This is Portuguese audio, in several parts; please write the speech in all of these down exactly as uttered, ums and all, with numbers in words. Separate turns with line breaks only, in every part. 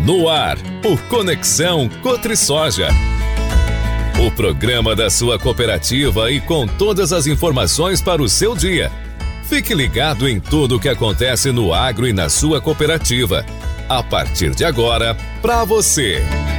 No ar, o Conexão Cotrisoja. O programa da sua cooperativa e com todas as informações para o seu dia. Fique ligado em tudo o que acontece no agro e na sua cooperativa. A partir de agora, para você.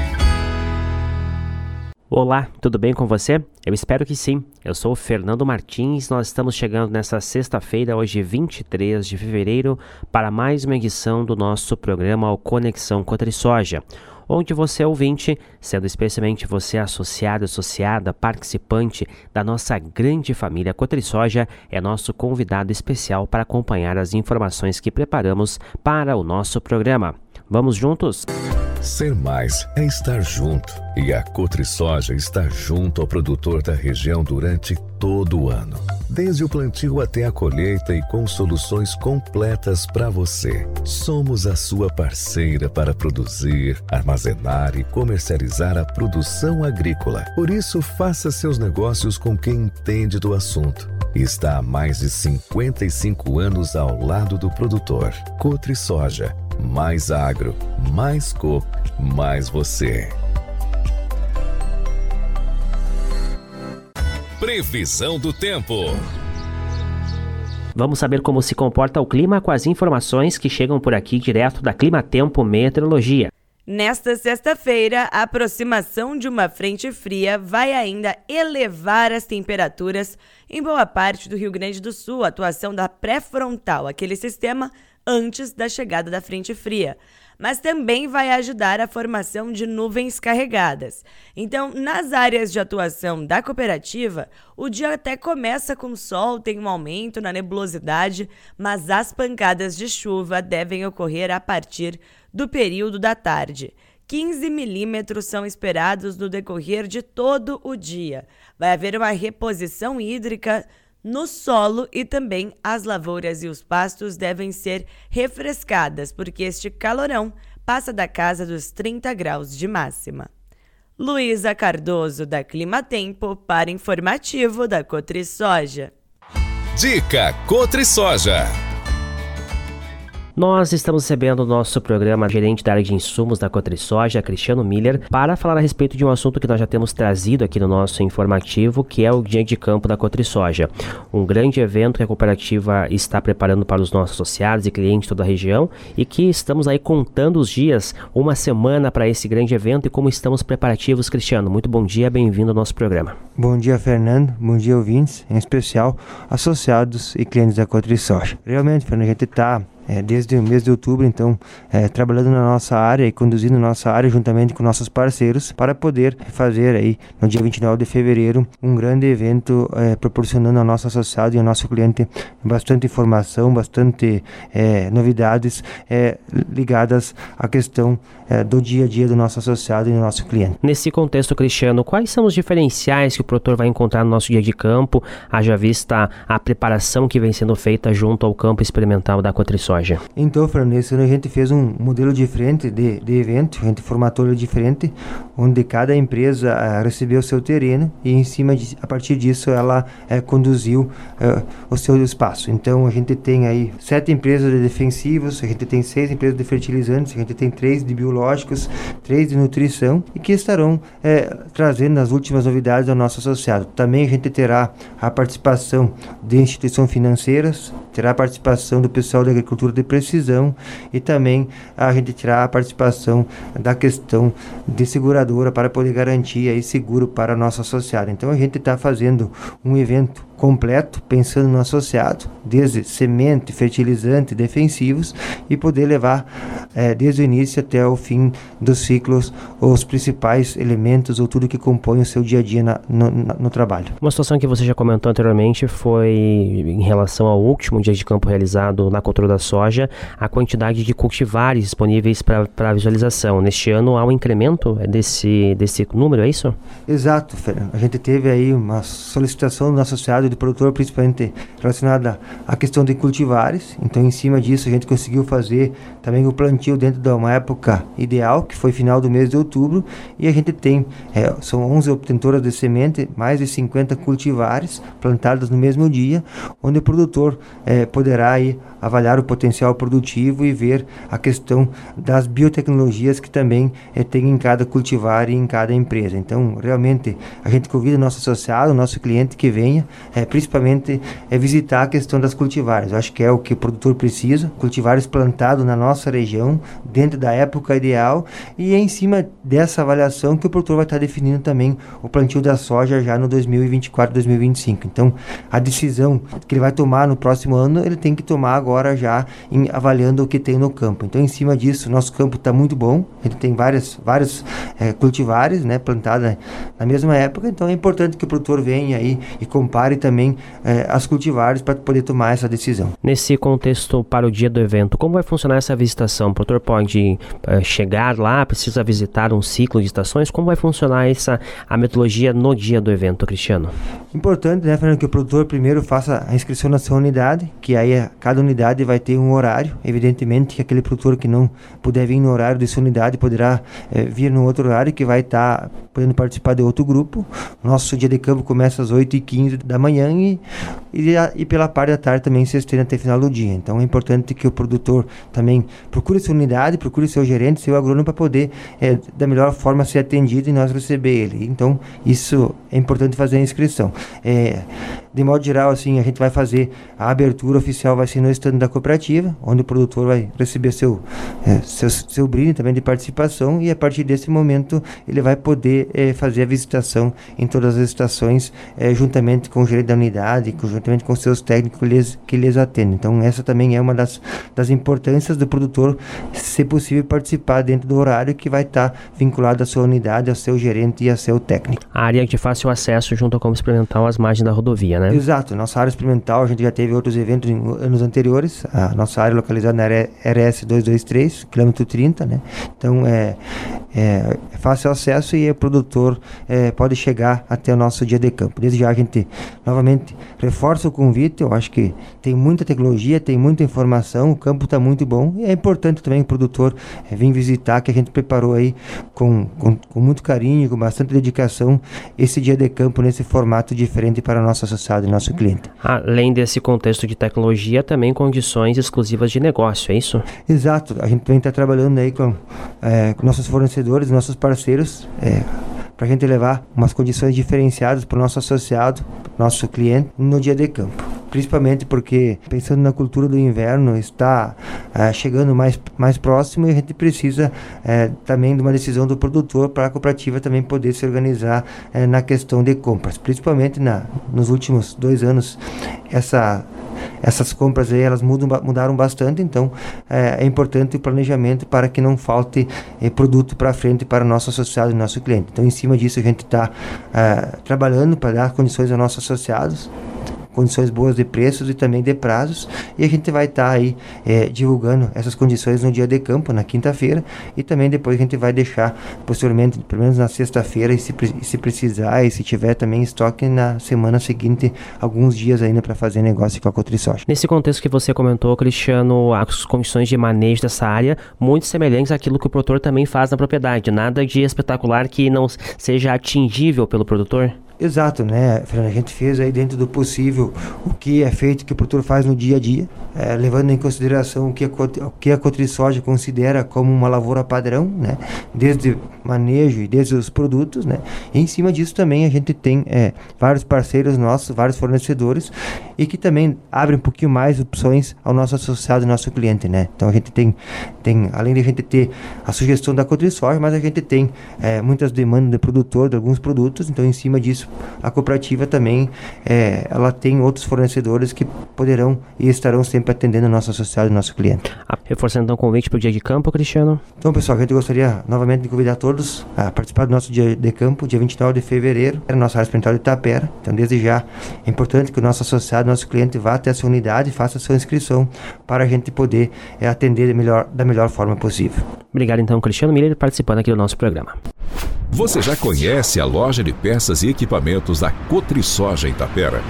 Olá, tudo bem com você? Eu espero que sim. Eu sou o Fernando Martins, nós estamos chegando nessa sexta-feira, hoje vinte e três de fevereiro, para mais uma edição do nosso programa o Conexão Cotrisoja, onde você ouvinte, sendo especialmente você associado, associada, participante da nossa grande família Cotrisoja, é nosso convidado especial para acompanhar as informações que preparamos para o nosso programa. Vamos juntos?
Ser mais é estar junto, e a Cotrisoja está junto ao produtor da região durante todo o ano. Desde o plantio até a colheita e com soluções completas para você. Somos a sua parceira para produzir, armazenar e comercializar a produção agrícola. Por isso, faça seus negócios com quem entende do assunto. Está há mais de cinquenta e cinco anos ao lado do produtor. Cotrisoja. Mais agro, mais coop, mais você. Previsão do tempo.
Vamos saber como se comporta o clima com as informações que chegam por aqui direto da Climatempo Meteorologia.
Nesta sexta-feira, a aproximação de uma frente fria vai ainda elevar as temperaturas em boa parte do Rio Grande do Sul, a atuação da pré-frontal, aquele sistema antes da chegada da frente fria, mas também vai ajudar a formação de nuvens carregadas. Então, nas áreas de atuação da cooperativa, o dia até começa com sol, tem um aumento na nebulosidade, mas as pancadas de chuva devem ocorrer a partir do período da tarde. quinze milímetros são esperados no decorrer de todo o dia. Vai haver uma reposição hídrica no solo e também as lavouras e os pastos devem ser refrescadas, porque este calorão passa da casa dos trinta graus de máxima. Luísa Cardoso, da Climatempo, para informativo da Cotrisoja.
Dica Cotrisoja.
Nós estamos recebendo o nosso programa gerente da área de insumos da Cotrisoja, Cristiano Miller, para falar a respeito de um assunto que nós já temos trazido aqui no nosso informativo, que é o Dia de Campo da Cotrisoja. Um grande evento que a cooperativa está preparando para os nossos associados e clientes de toda a região e que estamos aí contando os dias, uma semana para esse grande evento e como estamos preparativos. Cristiano, muito bom dia, bem-vindo ao nosso programa.
Bom dia, Fernando, bom dia, ouvintes, em especial associados e clientes da Cotrisoja. Realmente, Fernando, a gente está É, desde o mês de outubro, então, é, trabalhando na nossa área e conduzindo nossa área juntamente com nossos parceiros para poder fazer aí, no dia vinte e nove de fevereiro, um grande evento é, proporcionando ao nosso associado e ao nosso cliente bastante informação, bastante é, novidades é, ligadas à questão é, do dia a dia do nosso associado e do nosso cliente.
Nesse contexto, Cristiano, quais são os diferenciais que o produtor vai encontrar no nosso dia de campo, haja vista a preparação que vem sendo feita junto ao campo experimental da Cotrisoja?
Então, Fernando, esse ano a gente fez um modelo diferente de, de evento, a gente formatou ele diferente, onde cada empresa uh, recebeu o seu terreno e em cima de, a partir disso ela uh, conduziu uh, o seu espaço. Então a gente tem aí sete empresas de defensivos, a gente tem seis empresas de fertilizantes, a gente tem três de biológicos, três de nutrição e que estarão uh, trazendo as últimas novidades ao nosso associado. Também a gente terá a participação de instituições financeiras, terá a participação do pessoal da agricultura de precisão e também a gente terá a participação da questão de seguradora para poder garantir aí seguro para nosso associado. Então a gente está fazendo um evento completo, pensando no associado, desde semente, fertilizante, defensivos e poder levar é, desde o início até o fim dos ciclos os principais elementos ou tudo que compõe o seu dia a dia na, no, na, no trabalho.
Uma situação que você já comentou anteriormente foi em relação ao último dia de campo realizado na cultura da soja, a quantidade de cultivares disponíveis para visualização. Neste ano há um incremento desse, desse número, é isso?
Exato, Fernando. A gente teve aí uma solicitação do nosso associado de do produtor, principalmente relacionada à questão de cultivares. Então, em cima disso, a gente conseguiu fazer também o plantio dentro de uma época ideal, que foi final do mês de outubro, e a gente tem, é, são onze obtentoras de semente, mais de cinquenta cultivares plantadas no mesmo dia, onde o produtor é, poderá aí avaliar o potencial produtivo e ver a questão das biotecnologias que também é, tem em cada cultivar e em cada empresa. Então, realmente, a gente convida o nosso associado, o nosso cliente que venha, é, principalmente, é, visitar a questão das cultivares. Eu acho que é o que o produtor precisa, cultivares plantados na nossa região, dentro da época ideal, e é em cima dessa avaliação que o produtor vai estar definindo também o plantio da soja já no dois mil e vinte e quatro, dois mil e vinte e cinco. Então, a decisão que ele vai tomar no próximo ano, ele tem que tomar agora já em, avaliando o que tem no campo. Então, em cima disso, nosso campo está muito bom, ele tem várias, vários é, cultivares, né, plantados na mesma época, então é importante que o produtor venha aí e compare também é, as cultivares para poder tomar essa decisão.
Nesse contexto, para o dia do evento, como vai funcionar essa visitação? O produtor pode é, chegar lá, precisa visitar um ciclo de estações? Como vai funcionar essa, a metodologia no dia do evento, Cristiano?
Importante, né, Fernando, que o produtor primeiro faça a inscrição na sua unidade, que aí cada unidade vai ter um horário. Evidentemente que aquele produtor que não puder vir no horário de sua unidade poderá é, vir no outro horário, que vai estar tá podendo participar de outro grupo. Nosso dia de campo começa às oito e quinze da manhã e, e, a, e pela parte da tarde também se estende até o final do dia. Então é importante que o produtor também procure sua unidade, procure seu gerente, seu agrônomo, para poder é, da melhor forma ser atendido e nós receber ele. Então isso é importante fazer a inscrição. É, de modo geral, assim, a gente vai fazer a abertura oficial, vai ser no stand da cooperativa, onde o produtor vai receber seu, é, seu, seu brinde também de participação, e a partir desse momento ele vai poder é, fazer a visitação em todas as estações, é, juntamente com o gerente da unidade, juntamente com seus técnicos que lhes, que lhes atendem. Então essa também é uma das, das importâncias do produtor, se possível, participar dentro do horário que vai estar tá vinculado à sua unidade, ao seu gerente e ao seu técnico.
A área de fácil acesso junto ao campo experimental às margens da rodovia, né?
Exato, nossa área experimental, a gente já teve outros eventos em anos anteriores. A nossa área localizada na R S duzentos e vinte e três, quilômetro trinta, né? Então é, é, é fácil acesso e o produtor é, pode chegar até o nosso dia de campo. Desde já a gente novamente reforça o convite. Eu acho que tem muita tecnologia, tem muita informação, o campo está muito bom, e é importante também o produtor é, vir visitar, que a gente preparou aí com, com, com muito carinho, com bastante dedicação, esse dia de campo nesse formato diferente para o nosso associado e nosso cliente.
Além desse contexto de tecnologia, também condições exclusivas de negócio, é isso?
Exato, a gente também está trabalhando aí com, é, com nossos fornecedores, nossos parceiros, é, para a gente levar umas condições diferenciadas para o nosso associado, nosso cliente, no dia de campo. Principalmente porque, pensando na cultura do inverno, está uh, chegando mais, mais próximo, e a gente precisa uh, também de uma decisão do produtor para a cooperativa também poder se organizar uh, na questão de compras. Principalmente na, nos últimos dois anos, essa... essas compras aí, elas mudam, mudaram bastante, então é, é importante o planejamento para que não falte é, produto para frente para o nosso associado e nosso cliente. Então, em cima disso, a gente está é, trabalhando para dar condições aos nossos associados, condições boas de preços e também de prazos, e a gente vai estar tá aí é, divulgando essas condições no dia de campo, na quinta-feira, e também depois a gente vai deixar posteriormente, pelo menos na sexta-feira, e se, se precisar e se tiver também estoque na semana seguinte, alguns dias ainda para fazer negócio com a Cotrisoja.
Nesse contexto que você comentou, Cristiano, as condições de manejo dessa área muito semelhantes àquilo que o produtor também faz na propriedade, nada de espetacular que não seja atingível pelo produtor?
Exato, né, Fernando? A gente fez aí dentro do possível o que é feito, que o produtor faz no dia a dia, é, levando em consideração o que a, o que a Cotrisoja considera como uma lavoura padrão, né, desde manejo e desde os produtos, né, e em cima disso também a gente tem é, vários parceiros nossos, vários fornecedores, e que também abrem um pouquinho mais opções ao nosso associado e nosso cliente, né. Então a gente tem, tem além de a gente ter a sugestão da Cotrisoja, mas a gente tem é, muitas demandas do produtor, de alguns produtos, então em cima disso a cooperativa também é, ela tem outros fornecedores que poderão e estarão sempre atendendo o nosso associado e o nosso cliente.
Ah, reforçando então o convite para o dia de campo, Cristiano.
Então, pessoal, a gente gostaria novamente de convidar todos a participar do nosso dia de campo, dia vinte e nove de fevereiro, na nossa área experimental de Itapera. Então, desde já, é importante que o nosso associado, nosso cliente, vá até a sua unidade e faça a sua inscrição para a gente poder é, atender da melhor, da melhor forma possível.
Obrigado, então, Cristiano Miller, participando aqui do nosso programa.
Você já conhece a loja de peças e equipamentos da Cotrisoja Itapera?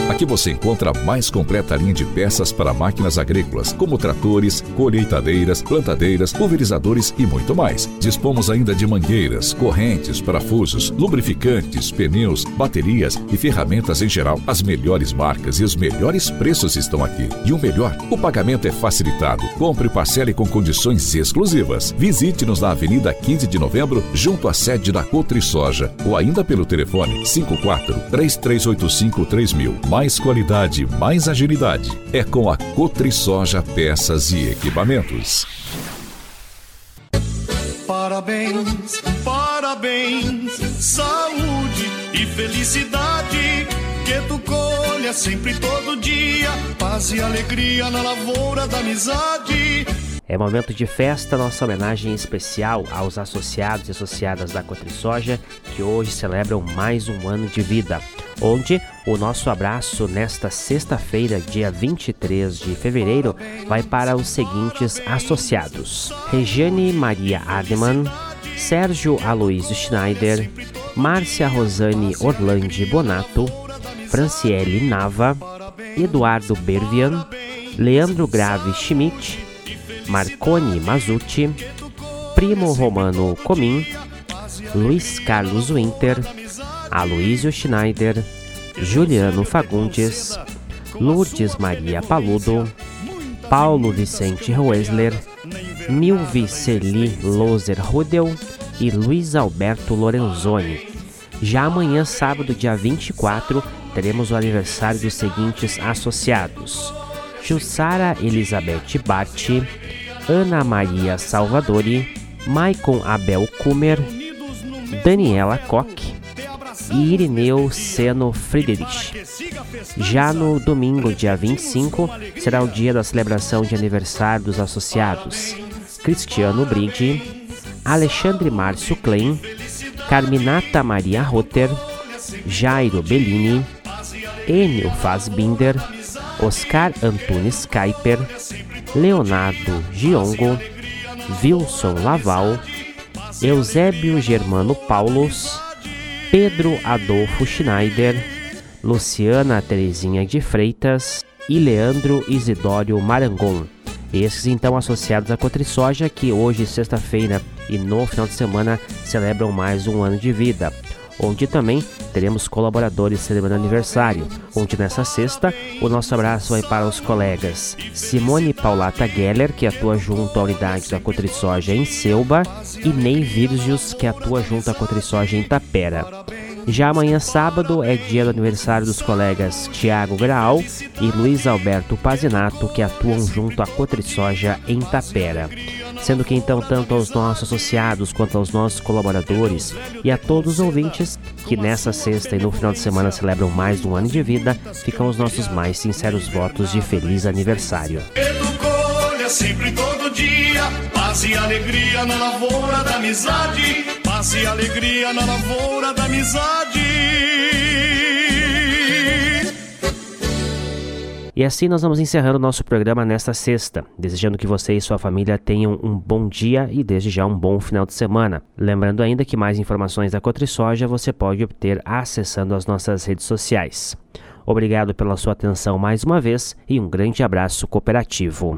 Aqui você encontra a mais completa linha de peças para máquinas agrícolas, como tratores, colheitadeiras, plantadeiras, pulverizadores e muito mais. Dispomos ainda de mangueiras, correntes, parafusos, lubrificantes, pneus, baterias e ferramentas em geral. As melhores marcas e os melhores preços estão aqui. E o melhor, o pagamento é facilitado. Compre e parcele com condições exclusivas. Visite-nos na Avenida quinze de Novembro, junto à sede da Cotrisoja, ou ainda pelo telefone cinco quatro, três três oito cinco, três mil. Mais qualidade, mais agilidade. É com a Cotrisoja Peças e Equipamentos.
Parabéns, parabéns, saúde e felicidade, que tu colha sempre todo dia, paz e alegria na lavoura da amizade.
É momento de festa, nossa homenagem especial aos associados e associadas da Cotrisoja, que hoje celebram mais um ano de vida, onde o nosso abraço nesta sexta-feira, dia vinte e três de fevereiro, vai para os seguintes associados: Regiane Maria Ademan, Sérgio Aloysio Schneider, Márcia Rosane Orlandi Bonato, Franciele Nava, Eduardo Bervian, Leandro Grave Schmidt, Marconi Mazucci, Primo Romano Comim, Luiz Carlos Winter, Aloysio Schneider, Juliano Fagundes, Lourdes Maria Paludo, Paulo Vicente Roesler, Milvi Celi Loser Rudel e Luiz Alberto Lorenzoni. Já amanhã, sábado, dia vinte e quatro, teremos o aniversário dos seguintes associados: Jussara Elizabeth Batti, Ana Maria Salvadori, Maicon Abel Kumer, Daniela Koch e Irineu Seno Friedrich. Já no domingo, dia vinte e cinco, será o dia da celebração de aniversário dos associados: Cristiano Bride, Alexandre Márcio Klein, Carminata Maria Rotter, Jairo Bellini, Enio Fassbinder, Oscar Antunes Kuiper, Leonardo Giongo, Wilson Laval, Eusébio Germano Paulos, Pedro Adolfo Schneider, Luciana Terezinha de Freitas e Leandro Isidório Marangon. Esses então associados à Cotrisoja, que hoje, sexta-feira e no final de semana, celebram mais um ano de vida, onde também teremos colaboradores celebrando aniversário, onde nessa sexta o nosso abraço vai para os colegas Simone Paulata Geller, que atua junto à unidade da Cotrisoja em Selba, e Ney Virgius, que atua junto à Cotrisoja em Tapera. Já amanhã, sábado, é dia do aniversário dos colegas Tiago Graal e Luiz Alberto Pazinato, que atuam junto à Cotrisoja em Tapera. Sendo que então, tanto aos nossos associados quanto aos nossos colaboradores e a todos os ouvintes que nessa sexta e no final de semana celebram mais um ano de vida, ficam os nossos mais sinceros votos de feliz aniversário.
Sempre todo dia, paz e alegria na lavoura da amizade, paz e alegria na lavoura da amizade.
E assim nós vamos encerrando o nosso programa nesta sexta, desejando que você e sua família tenham um bom dia e desde já um bom final de semana. Lembrando ainda que mais informações da Cotrisoja você pode obter acessando as nossas redes sociais. Obrigado pela sua atenção mais uma vez e um grande abraço cooperativo.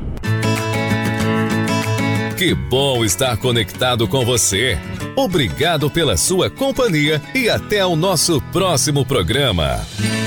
Que bom estar conectado com você. Obrigado pela sua companhia e até o nosso próximo programa.